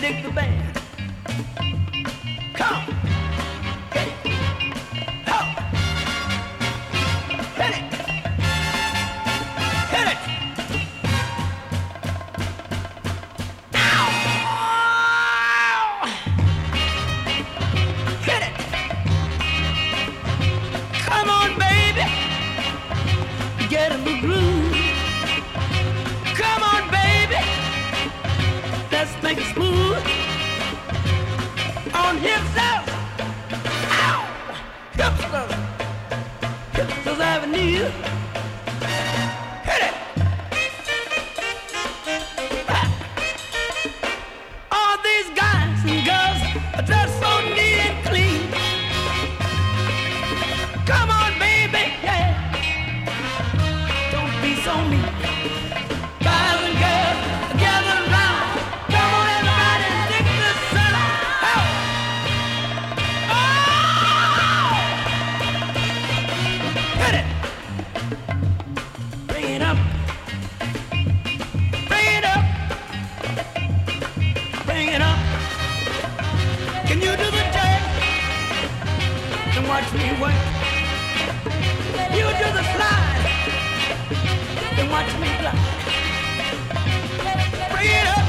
dig the band. Come, hit it, ho, hit it, hit it. Ow! Hit it. Come on, baby, get in the groove. Come on, baby, let's make it smooth. On hipsters, ow, hipsters Avenue. Hit it. All these guys and girls are dressed so neat and clean. Come on, baby, yeah. Don't be so mean. Guys and girls gather around. Come on, everybody, dig the sound. Hit it. Bring it up. Bring it up. Bring it up. Can you do the jerk? And watch me work. You do the slide. And watch me glide. Bring it up.